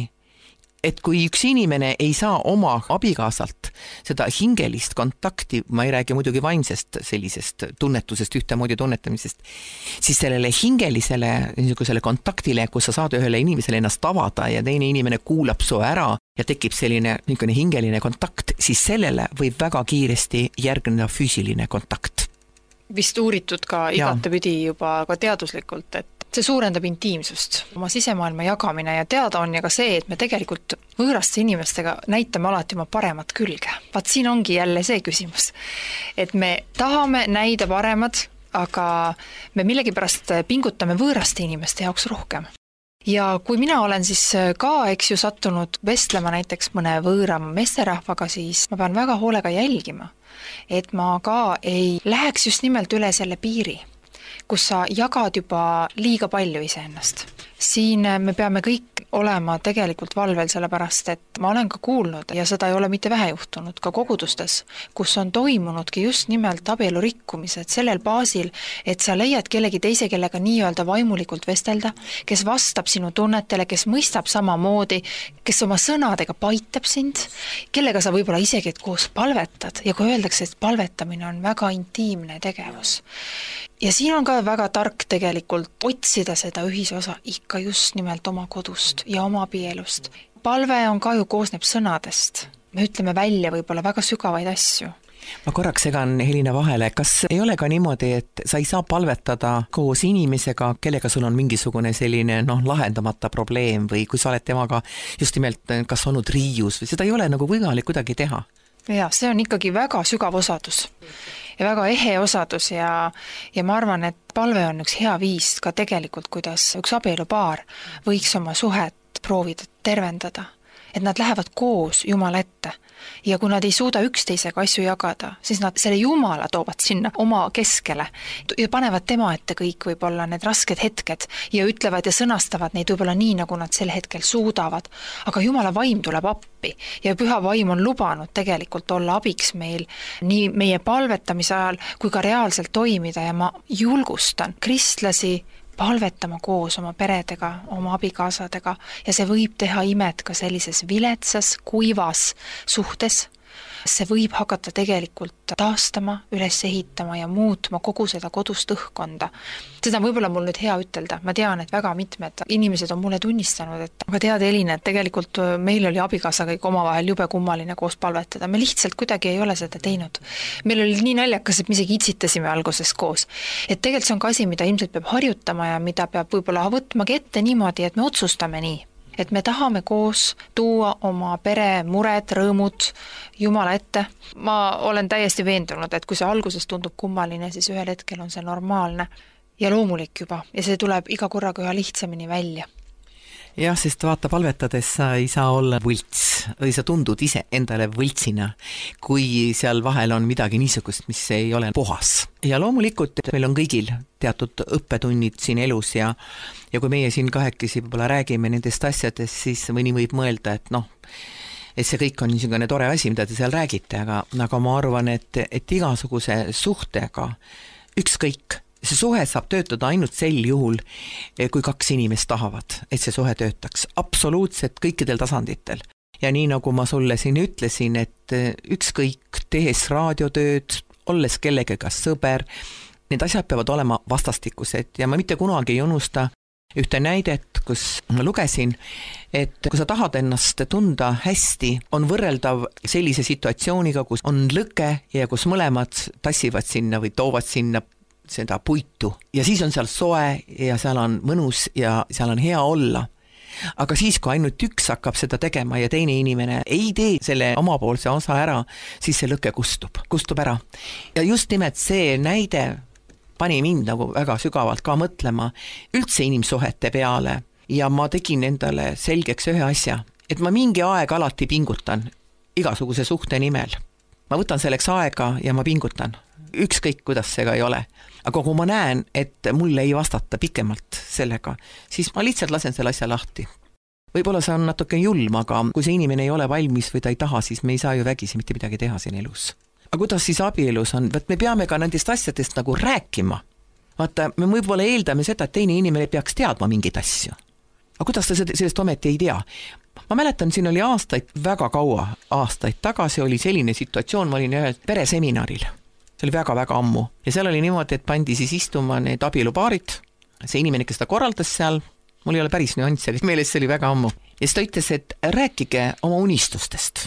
Et kui üks inimene ei saa oma abikaasalt seda hingelist kontakti, ma ei räägi muidugi vaimsest sellisest tunnetusest, ühtemoodi tunnetamisest, siis sellele hingelisele niisugusele kontaktile, kus sa saad ühele inimesele ennast avada ja teine inimene kuulab su ära ja tekib selline niisugune hingeline kontakt, siis sellele võib väga kiiresti järgneda füüsiline kontakt. Vist uuritud ka igatepidi juba ka teaduslikult, et see suurendab intiimsust, oma sisemaailma jagamine ja teada on ja ka see, et me tegelikult võõraste inimestega näitame alati oma paremat külge. Vaat siin ongi jälle see küsimus, et me tahame näida paremad, aga me millegipärast pingutame võõraste inimeste jaoks rohkem. Ja kui mina olen siis ka, eks ju, sattunud vestlema näiteks mõne võõrama meesterahvaga, siis ma pean väga hoolega jälgima, et ma ka ei läheks just nimelt üle selle piiri, kus sa jagad juba liiga palju iseennast. Siin me peame kõik olema tegelikult valvel, sellepärast et ma olen ka kuulnud ja seda ei ole mitte vähe juhtunud ka kogudustes, kus on toimunudki just nimelt abielu rikkumised sellel baasil, et sa leiad kellegi teise, kellega nii-öelda vaimulikult vestelda, kes vastab sinu tunnetele, kes mõistab samamoodi, kes oma sõnadega paitab sind, kellega sa võib-olla isegi koos palvetad ja kui öeldakse, et palvetamine on väga intiimne tegevus. Ja siin on ka väga tark tegelikult otsida seda ühisosa ikka just nimelt oma kodust ja oma abielust. Palve on ka ju koosneb sõnadest. Me ütleme välja võib-olla väga sügavaid asju. Ma korraks segan Helina vahele, kas ei ole ka niimoodi, et sa ei saa palvetada koos inimesega, kellega sul on mingisugune selline lahendamata probleem või kui sa oled temaga just nimelt kas olnud riius või seda ei ole nagu võimalik kuidagi teha? Ja, see on ikkagi väga sügav osadus ja väga ehe osadus ja ma arvan, et palve on üks hea viis ka tegelikult, kuidas üks abielupaar võiks oma suhet proovida tervendada, et nad lähevad koos Jumala ette ja kui nad ei suuda üksteisega asju jagada, siis nad selle Jumala toovad sinna oma keskele ja panevad tema ette kõik võib-olla need rasked hetked ja ütlevad ja sõnastavad neid võib-olla nii, nagu nad sel hetkel suudavad, aga Jumala vaim tuleb appi ja püha vaim on lubanud tegelikult olla abiks meil nii meie palvetamise ajal kui ka reaalselt toimida ja ma julgustan kristlasi palvetama koos oma peredega, oma abikaasadega ja see võib teha imet ka sellises viletsas, kuivas suhtes. See võib hakata tegelikult taastama, üles ehitama ja muutma kogu seda kodust õhkkonda. Seda võib-olla mul nüüd hea ütelda. Ma tean, et väga mitmed inimesed on mulle tunnistanud, et aga tead, Elina, et tegelikult meil oli abikaasaga ikka omavahel jube kummaline koos palvetada. Me lihtsalt kuidagi ei ole seda teinud. Meil oli nii naljakas, et me isegi itsitasime alguses koos. Et tegelikult see on ka asi, mida ilmselt peab harjutama ja mida peab võib-olla võtmagi ette niimoodi, et me otsustame nii. Et me tahame koos tuua oma pere mured, rõõmud Jumala ette. Ma olen täiesti veendunud, et kui see alguses tundub kummaline, siis ühel hetkel on see normaalne ja loomulik juba ja see tuleb iga korraga üha lihtsamini välja. Jah, sest vaata, palvetades sa ei saa olla võlts või sa tundud ise endale võltsina, kui seal vahel on midagi niisugust, mis ei ole puhas. Ja loomulikult meil on kõigil teatud õppetunnid siin elus ja kui meie siin kahekesi võib-olla räägime nendest asjadest, siis mõni võib mõelda, et see kõik on niisugune tore asi, mida te seal räägite, aga ma arvan, et igasuguse suhtega ükskõik, see suhe saab töötada ainult sel juhul, kui kaks inimest tahavad, et see suhe töötaks absoluutselt kõikidel tasanditel. Ja nii nagu ma sulle siin ütlesin, et ükskõik tehes raadiotööd, olles kellegagi sõber, need asjad peavad olema vastastikused ja ma mitte kunagi ei unusta ühte näidet, kus ma lugesin, et kui sa tahad ennast tunda hästi, on võrreldav sellise situatsiooniga, kus on lõke ja kus mõlemad tassivad sinna või toovad sinna seda puitu ja siis on seal soe ja seal on mõnus ja seal on hea olla. Aga siis, kui ainult üks hakkab seda tegema ja teine inimene ei tee selle omapoolse osa ära, siis see lõke kustub ära. Ja just nimelt see näide pani mind nagu väga sügavalt ka mõtlema üldse inimsuhete peale ja ma tegin endale selgeks ühe asja, et ma mingi aeg alati pingutan igasuguse suhte nimel. Ma võtan selleks aega ja ma pingutan. Ükskõik, kuidas see ka ei ole. Aga kui ma näen, et mulle ei vastata pikemalt sellega, siis ma lihtsalt lasen selle asja lahti. Võib-olla see on natuke julm, aga kui see inimene ei ole valmis või ta ei taha, siis me ei saa ju vägisi mitte midagi teha siin elus. Aga kuidas siis abielus on? Me peame ka nendest asjadest nagu rääkima. Vaata, me võib-olla eeldame seda, et teine inimene peaks teadma mingeid asju. Aga kuidas ta sellest ometi ei tea? Ma mäletan, siin oli väga kaua aastaid tagasi oli selline situatsioon, ma olin ühel pereseminaril. See oli väga-väga ammu. Ja seal oli niimoodi, et pandi siis istuma need abielupaarid. See inimene, kes ta korraldas seal, mul ei ole päris nüansse, meeles see oli väga ammu. Ja siis ta ütles, et rääkige oma unistustest.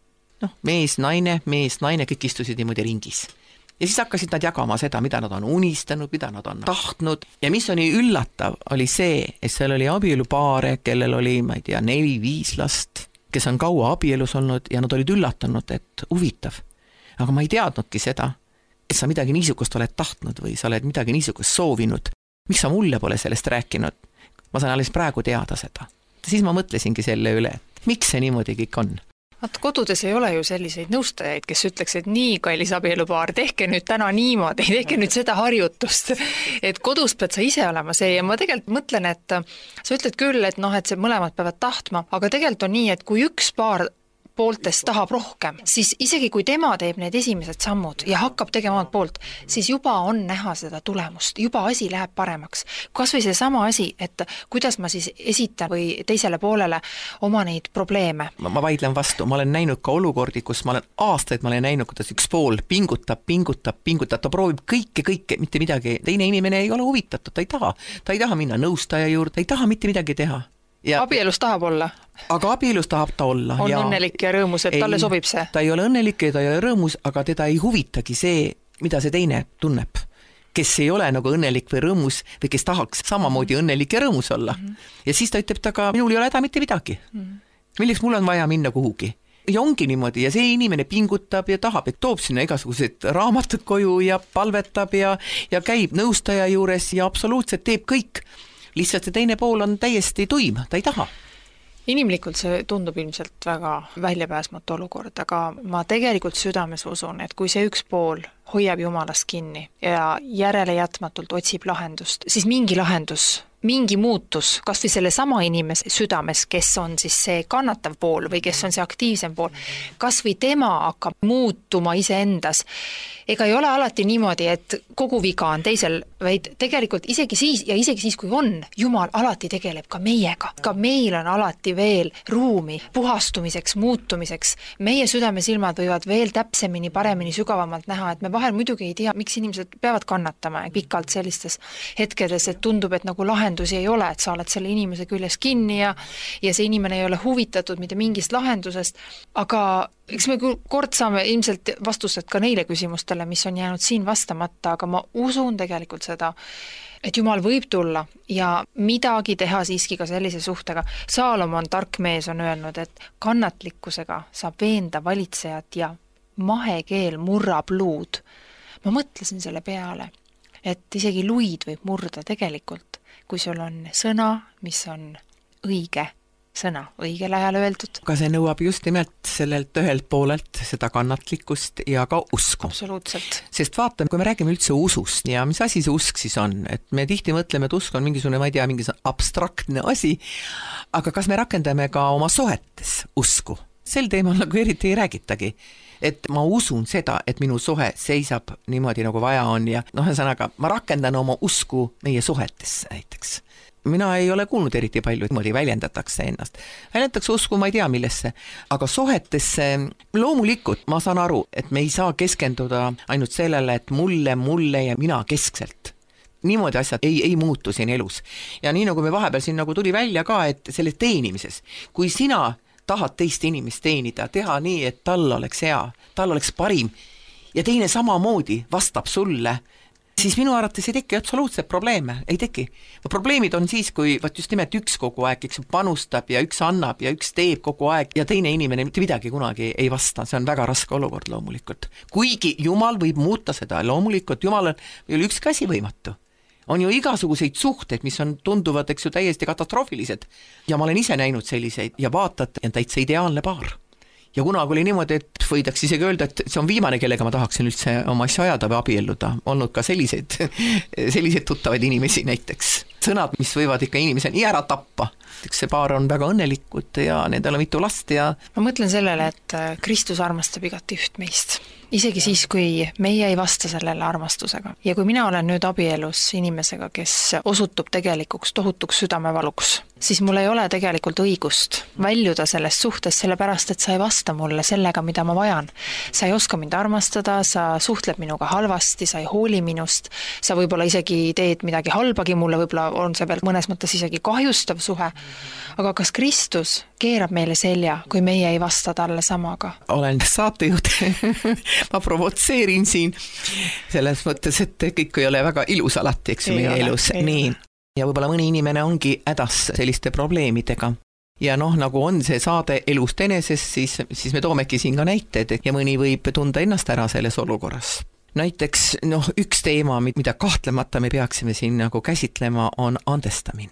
Mees, naine, kõik istusid niimoodi ringis. Ja siis hakkasid nad jagama seda, mida nad on unistanud, mida nad on tahtnud. Ja mis oli üllatav, oli see, et seal oli abielupaare, kellel oli, ma ei tea, 4-5 last, kes on kaua abielus olnud ja nad olid üllatanud, et huvitav. Aga ma ei teadnudki seda, et sa midagi niisugust oled tahtnud või sa oled midagi niisugust soovinud. Miks sa mulle pole sellest rääkinud? Ma saan alles praegu teada seda. Siis ma mõtlesingi selle üle, miks see niimoodi kõik on. Vaat kodudes ei ole ju selliseid nõustajaid, kes ütleks, et nii, kallis abielupaar, tehke nüüd täna niimoodi, tehke nüüd seda harjutust. Et kodus pead sa ise olema see ja ma tegelikult mõtlen, et sa ütled küll, et noh, et see mõlemad peavad tahtma, aga tegelikult on nii, et kui üks paar pooltest tahab rohkem, siis isegi kui tema teeb need esimesed sammud ja hakkab tegema omalt poolt, siis juba on näha seda tulemust, juba asi läheb paremaks. Kas või see sama asi, et kuidas ma siis esitan või teisele poolele oma neid probleeme. Ma vaidlen vastu, ma olen näinud ka olukordi, kus ma olen aastaid näinud, kuidas üks pool pingutab, ta proovib kõike, mitte midagi, teine inimene ei ole huvitatud, ta ei taha minna nõustaja juurde, ta ei taha mitte midagi teha. Ja, abielus tahab olla. Aga abielus tahab ta olla. On õnnelik ja rõõmus, et talle sobib see. Ta ei ole õnnelik ja ta ei ole rõõmus, aga teda ei huvitagi see, mida see teine tunneb. Kes ei ole nagu õnnelik või rõõmus või kes tahaks samamoodi õnnelik ja rõõmus olla. Ja siis ta ütleb taga, minul ei ole häda mitte midagi. Milleks mul on vaja minna kuhugi? Ja ongi niimoodi ja see inimene pingutab ja tahab, et toob sinna igasugused raamatud koju ja palvetab ja käib nõustaja juures ja absoluutselt teeb kõik. Lihtsalt see teine pool on täiesti tuim, ta ei taha. Inimlikult see tundub ilmselt väga väljapääsmatu olukord, aga ma tegelikult südames usun, et kui see üks pool hoiab Jumalast kinni ja järele jätmatult otsib lahendust, siis mingi lahendus, mingi muutus, kas või selle sama inimese südames, kes on siis see kannatav pool või kes on see aktiivsem pool, kas või tema hakkab muutuma iseendas. Ega ei ole alati niimoodi, et kogu viga on teisel, vaid tegelikult isegi siis, kui on, Jumal alati tegeleb ka meiega. Ka meil on alati veel ruumi puhastumiseks, muutumiseks. Meie südamesilmad võivad veel täpsemini, paremini, sügavamalt näha, et me vahel muidugi ei tea, miks inimesed peavad kannatama pikalt sellistes hetkedes, et tundub, et nagu lahendusi ei ole, et sa oled selle inimese küljes kinni ja see inimene ei ole huvitatud mitte mingist lahendusest, aga eks me kord saame ilmselt vastused ka neile küsimustele, mis on jäänud siin vastamata, aga ma usun tegelikult seda, et Jumal võib tulla ja midagi teha siiski ka sellise suhtega. Saalomon, tark mees, on öelnud, et kannatlikkusega saab veenda valitsejat ja mahekeel murrab luud. Ma mõtlesin selle peale, et isegi luid võib murda tegelikult, kui sul on sõna, mis on õige sõna, õigel ajal öeldud. Aga see nõuab just nimelt sellelt ühelt poolelt seda kannatlikkust ja ka usku. Absoluutselt. Sest vaata, kui me räägime üldse usust ja mis asi see usk siis on, et me tihti mõtleme, et usk on mingisugune, ma ei tea, mingisugune abstraktne asi, aga kas me rakendame ka oma suhetes usku? Sel teemal nagu eriti ei räägitagi. Et ma usun seda, et minu suhe seisab niimoodi nagu vaja on ja ühesõnaga, ma rakendan oma usku meie suhetesse näiteks. Mina ei ole kuulnud eriti palju, et niimoodi väljendatakse ennast. Väljendatakse usku, ma ei tea millesse, aga suhetesse loomulikult ma saan aru, et me ei saa keskenduda ainult sellele, et mulle ja mina keskselt. Niimoodi asjad ei muutu siin elus. Ja nii nagu me vahepeal siin nagu tuli välja ka, et selle teenimises, kui sina tahad teist inimest teenida, teha nii, et tal oleks hea, tal oleks parim ja teine samamoodi vastab sulle, siis minu arvates ei teki absoluutselt probleeme, ei teki. Probleemid on siis, kui just nimelt üks kogu aeg panustab ja üks annab ja üks teeb kogu aeg ja teine inimene mitte midagi kunagi ei vasta, see on väga raske olukord loomulikult. Kuigi Jumal võib muuta seda, loomulikult Jumal ei ole ükski asi võimatu. On ju igasuguseid suhteid, mis on tunduvad, eks ju, täiesti katastroofilised. Ja ma olen ise näinud selliseid ja vaatad, et täitsa ideaalne paar. Ja kunagi oli niimoodi, et võidaks isegi öelda, et see on viimane, kellega ma tahaksin üldse oma asja ajada või abielluda. Olnud ka selliseid tuttavaid inimesi näiteks. Sõnad, mis võivad ikka inimese nii ära tappa. See paar on väga õnnelikud ja nendel on mitu last ja... Ma mõtlen sellele, et Kristus armastab igati üht meist. Isegi siis, kui meie ei vasta sellele armastusega. Ja kui mina olen nüüd abielus inimesega, kes osutub tegelikuks tohutuks südamevaluks, siis mul ei ole tegelikult õigust väljuda sellest suhtes, sellepärast, et sa ei vasta mulle sellega, mida ma vajan. Sa ei oska mind armastada, sa suhtled minuga halvasti, sa ei hooli minust, sa võib-olla isegi teed midagi halbagi mulle, võib-olla on see veel mõnes mõttes isegi kahjustav suhe. Aga kas Kristus keerab meile selja, kui meie ei vasta talle samaga? Olen saatejuht. Ma provotseerin siin selles mõttes, et kõik ei ole väga ilus alati, eks meie elus. Nii. Ja võib-olla mõni inimene ongi hädas selliste probleemidega. Ja nagu on see saade elust enesest, siis me toomegi siin ka näited ja mõni võib tunda ennast ära selles olukorras. Näiteks üks teema, mida kahtlemata me peaksime siin nagu käsitlema, on andestamine.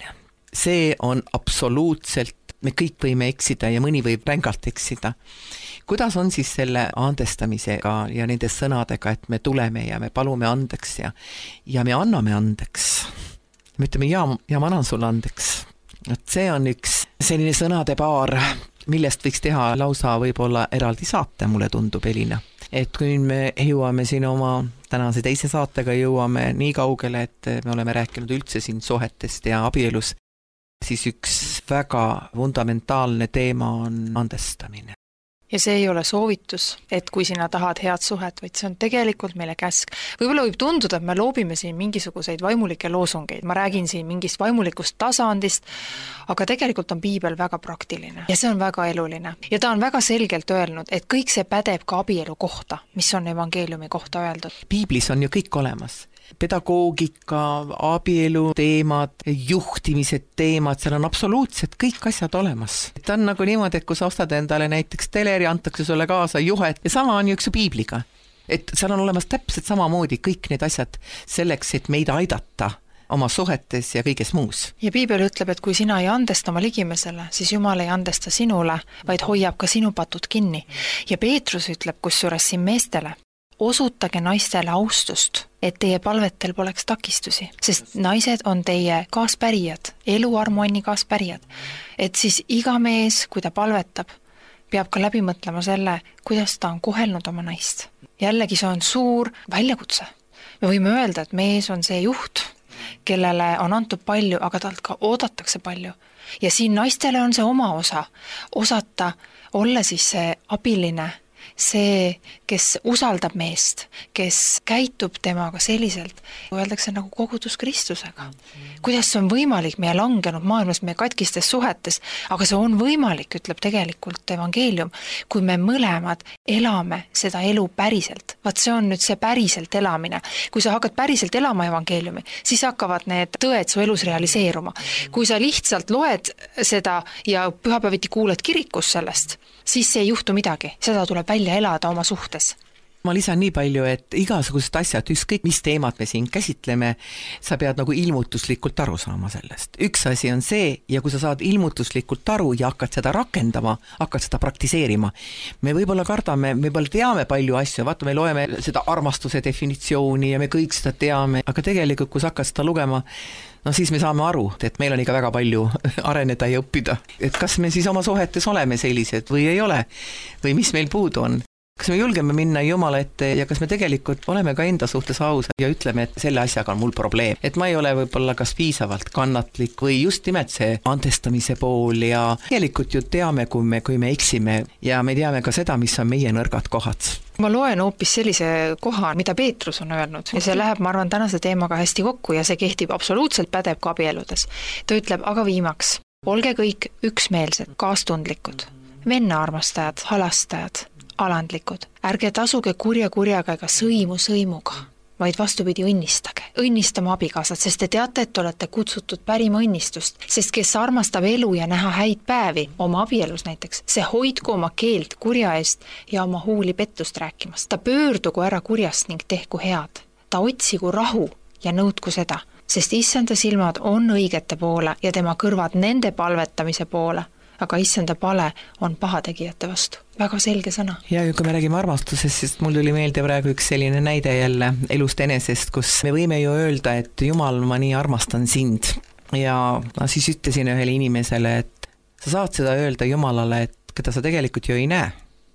see on absoluutselt, me kõik võime eksida ja mõni võib rängalt eksida. Kuidas on siis selle andestamisega ja nende sõnadega, et me tuleme ja me palume andeks ja me anname andeks? Me ütleme ja ma annan sulle andeks. Et see on üks selline sõnade paar, millest võiks teha lausa võib-olla eraldi saate, mulle tundub, Elina. Et kui me jõuame siin oma tänase teise saatega, jõuame nii kaugele, et me oleme rääkinud üldse siin suhetest ja abielus, siis üks väga fundamentaalne teema on andestamine. Ja see ei ole soovitus, et kui sina tahad head suhet, vaid see on tegelikult meile käsk. Võib-olla võib tunduda, et me loobime siin mingisuguseid vaimulikke loosungeid. Ma räägin siin mingist vaimulikust tasandist, aga tegelikult on piibel väga praktiline ja see on väga eluline. Ja ta on väga selgelt öelnud, et kõik see pädeb ka abielu kohta, mis on evangeeliumi kohta öeldud. Piiblis on ju kõik olemas. Pedagoogika, abielu teemad, juhtimised teemad, seal on absoluutselt kõik asjad olemas. Ta on nagu niimoodi, et kui sa ostad endale näiteks teleri, antakse sulle kaasa juhet ja sama on ju üks piibliga. Et seal on olemas täpselt samamoodi kõik need asjad selleks, et meid aidata oma suhetes ja kõiges muus. Ja piibel ütleb, et kui sina ei andesta oma ligimesele, siis Jumal ei andesta sinule, vaid hoiab ka sinu patud kinni. Ja Peetrus ütleb kusjuures siin meestele, osutage naistele austust, et teie palvetel poleks takistusi, sest naised on teie kaaspärijad, eluarmuanni kaaspärijad. Et siis iga mees, kui ta palvetab, peab ka läbi mõtlema selle, kuidas ta on kohelnud oma naist. Jällegi see on suur väljakutse. Me võime öelda, et mees on see juht, kellele on antud palju, aga talt ka oodatakse palju. Ja siin naistele on see oma osa, osata olla siis see abiline, see, kes usaldab meest, kes käitub temaga selliselt, öeldakse nagu kogudus Kristusega. Kuidas see on võimalik meie langenud maailmas, meie katkistes suhetes, aga see on võimalik, ütleb tegelikult evangeelium, kui me mõlemad elame seda elu päriselt. Vaat see on nüüd see päriselt elamine. Kui sa hakkad päriselt elama evangeeliumi, siis hakkavad need tõed su elus realiseeruma. Kui sa lihtsalt loed seda ja pühapäeviti kuuled kirikus sellest, siis ei juhtu midagi. Seda tuleb välja elada oma suhtes. Ma lisan nii palju, et igasugused asjad, ükskõik mis teemad me siin käsitleme, sa pead nagu ilmutuslikult aru saama sellest. Üks asi on see, ja kui sa saad ilmutuslikult aru ja hakkad seda rakendama, hakkad seda praktiseerima. Me võib-olla kardame, me võib-olla teame palju asju, vaata, me loeme seda armastuse definitsiooni ja me kõik seda teame, aga tegelikult, kui sa hakkad seda lugema, no siis me saame aru, et meil on ikka väga palju areneda ja õppida. Et kas me siis oma suhetes oleme sellised või ei ole, või mis meil puudu on. Kas me julgeme minna Jumala ette ja kas me tegelikult oleme ka enda suhtes ausad ja ütleme, et selle asjaga on mul probleem. Et ma ei ole võib-olla kas piisavalt kannatlik või just nimelt see andestamise pool ja tegelikult ju teame, kui me eksime ja me teame ka seda, mis on meie nõrgad kohad. Ma loen hoopis sellise koha, mida Peetrus on öelnud ja see läheb, ma arvan, tänase teemaga hästi kokku ja see kehtib absoluutselt pädeb ka abieludes. Ta ütleb, aga viimaks, olge kõik üksmeelsed, kaastundlikud, venna armastajad, halastajad, alandlikud. Ärge tasuge kurja kurjaga ega sõimu sõimuga, vaid vastupidi õnnistage. Õnnistama abikaasad, sest te teate, et olete kutsutud pärima õnnistust, sest kes armastab elu ja näha häid päevi, oma abielus näiteks, see hoidku oma keelt kurja eest ja oma huuli pettust rääkimast. Ta pöördugu ära kurjast ning tehku head. Ta otsigu rahu ja nõudku seda, sest issanda silmad on õigete poole ja tema kõrvad nende palvetamise poole, aga issanda pale on pahategijate vastu. Väga selge sõna. Ja kui me räägime armastusest, siis mul tuli meelde praegu üks selline näide jälle elust enesest, kus me võime ju öelda, et Jumal, ma nii armastan sind. Ja ma siis ütlesin ühele inimesele, et sa saad seda öelda Jumalale, et keda sa tegelikult ju ei näe.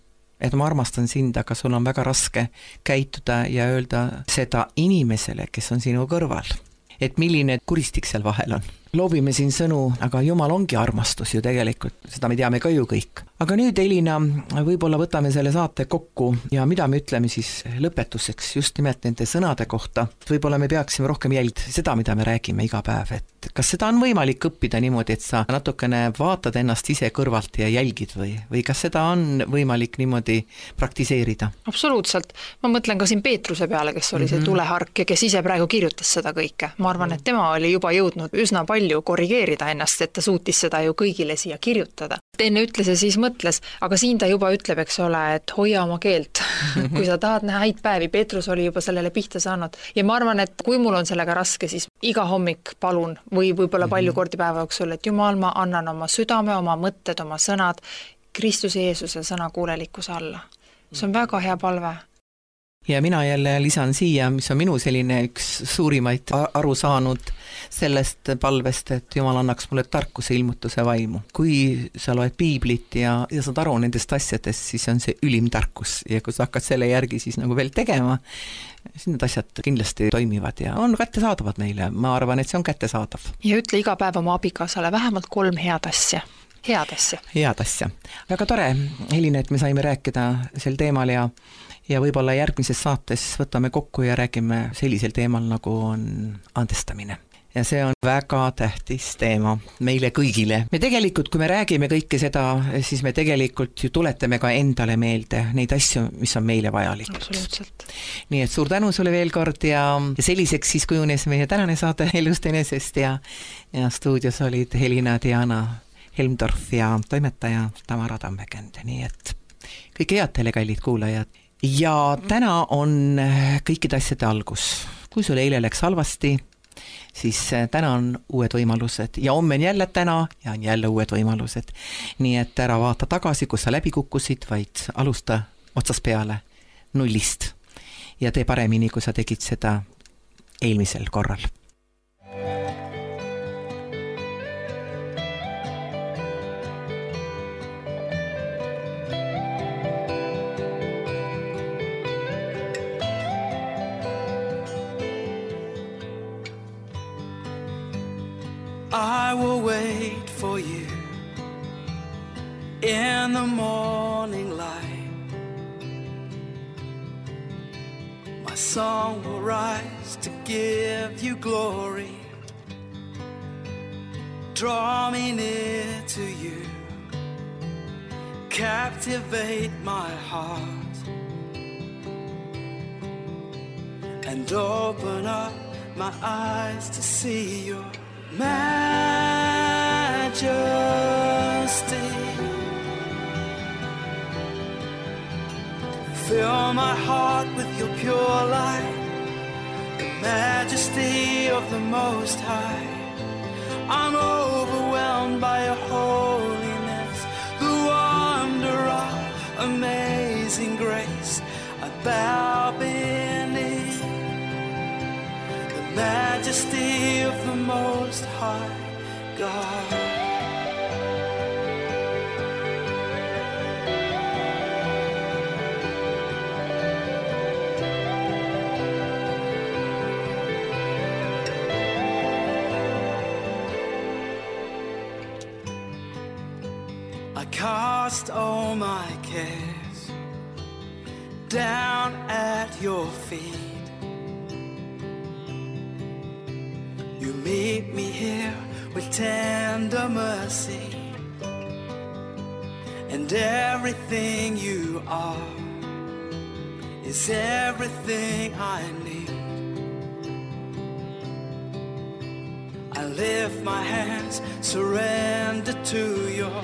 Et ma armastan sind, aga sul on väga raske käituda ja öelda seda inimesele, kes on sinu kõrval. Et milline kuristik seal vahel on. Loobime siin sõnu, aga Jumal ongi armastus ju tegelikult, seda me teame ka ju kõik. Aga nüüd, Elina, võib-olla võtame selle saate kokku ja mida me ütleme siis lõpetuseks just nimelt nende sõnade kohta. Võib-olla me peaksime rohkem jälgida seda, mida me räägime iga päev, et kas seda on võimalik õppida niimoodi, et sa natukene vaatad ennast ise kõrvalt ja jälgid või kas seda on võimalik niimoodi praktiseerida? Absoluutselt. Ma mõtlen ka siin Peetruse peale, kes oli see tulehark ja kes ise praegu kirjutas seda kõike. Ma arvan, et tema oli juba jõudnud üsna palju korrigeerida ennast, et ta suutis seda ju kõigile siia kirjutada. Enne ütles ja siis mõtles, aga siin ta juba ütleb, eks ole, et hoia oma keelt kui sa tahad näha häid päevi, Peetrus oli juba sellele pihta saanud ja ma arvan, et kui mul on sellega raske, siis iga hommik palun või võib-olla palju kordi päeva jooksul, et Jumal, ma annan oma südame, oma mõtted, oma sõnad Kristuse Jeesuse sõnakuulelikkuse alla. See on väga hea palve. Ja mina jälle lisan siia, mis on minu selline üks suurimaid aru saanud sellest palvest, et Jumal annaks mulle tarkuse, ilmutuse vaimu. Kui sa loed piiblit ja saad aru nendest asjadest, siis on see ülim tarkus ja kui sa hakkad selle järgi siis nagu veel tegema, siis need asjad kindlasti toimivad ja on kättesaadavad meile. Ma arvan, et see on kättesaadav. Ja ütle iga päev oma abikaasale vähemalt 3 head asja. Head asja. Head asja. Väga tore, Helina, et me saime rääkida sel teemal ja võib-olla järgmises saates võtame kokku ja räägime sellisel teemal, nagu on andestamine. Ja see on väga tähtis teema meile kõigile. Me tegelikult, kui me räägime kõike seda, siis me tegelikult ju tuletame ka endale meelde neid asju, mis on meile vajalikud. Absoluutselt. Nii et suur tänu sulle veel kord ja selliseks siis kujunes meie tänane saade Elust enesest ja stuudios olid Helina Diana Helmdorf ja toimetaja Tamara Tammekend. Nii et kõike head teile, kallid kuulajad. Ja täna on kõikide asjade algus. Kui sul eile läks halvasti, siis täna on uued võimalused ja homme on jälle täna ja on jälle uued võimalused. Nii et ära vaata tagasi, kus sa läbi kukkusid, vaid alusta otsast peale nullist ja tee paremini, kui sa tegid seda eelmisel korral. I will wait for you in the morning light. My song will rise to give you glory. Draw me near to you. Captivate my heart. And open up my eyes to see your majesty. Fill my heart with your pure light, the majesty of the Most High. I'm overwhelmed by your holiness, the wonder of amazing grace. I bow beneath the majesty of the Most High God. I cast all my cares down at your feet. You meet me here with tender mercy, and everything you are is everything I need. I lift my hands, surrender to your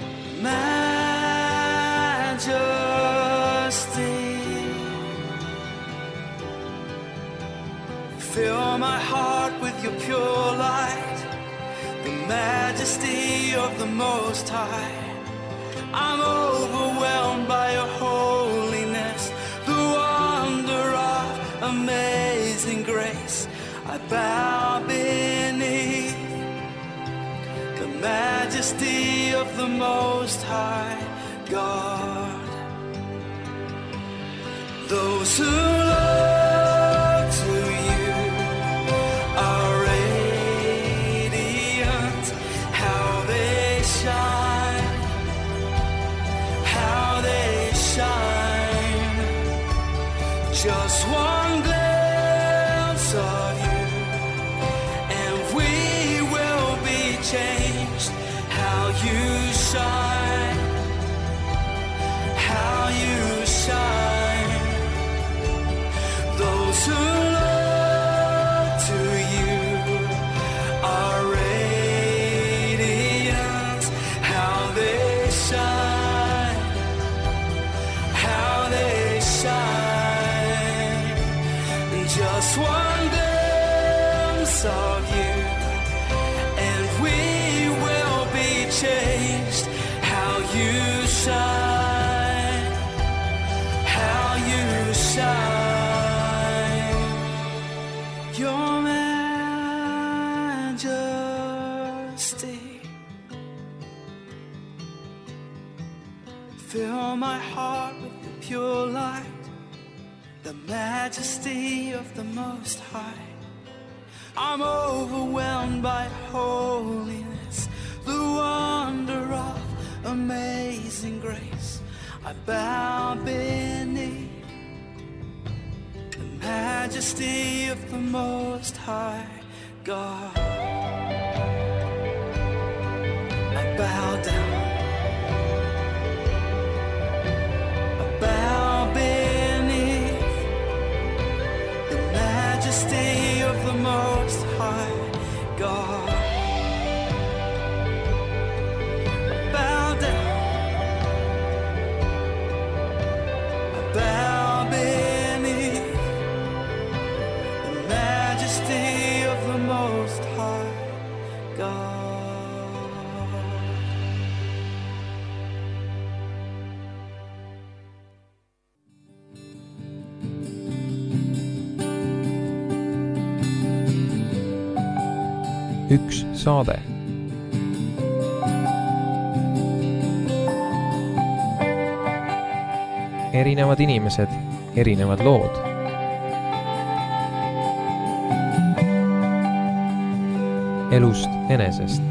majesty. Fill my heart with your pure light, the majesty of the Most High. I'm overwhelmed by your holiness, the wonder of amazing grace. I bow beneath the majesty of the Most High God. Those who look to you are radiant. How they shine, how they shine. Just one glimpse of you and we will be changed. How you shine, how you shine. Those who look to you are radiant. How they shine, how they shine. Fill my heart with the pure light, the majesty of the Most High. I'm overwhelmed by holiness, the wonder of amazing grace. I bow beneath the majesty of the Most High God. I bow down, I bow beneath the majesty of the Most High God. I bow down, I bow beneath the majesty of the Most High God. Üks saade. Erinevad inimesed, erinevad lood. Elust enesest.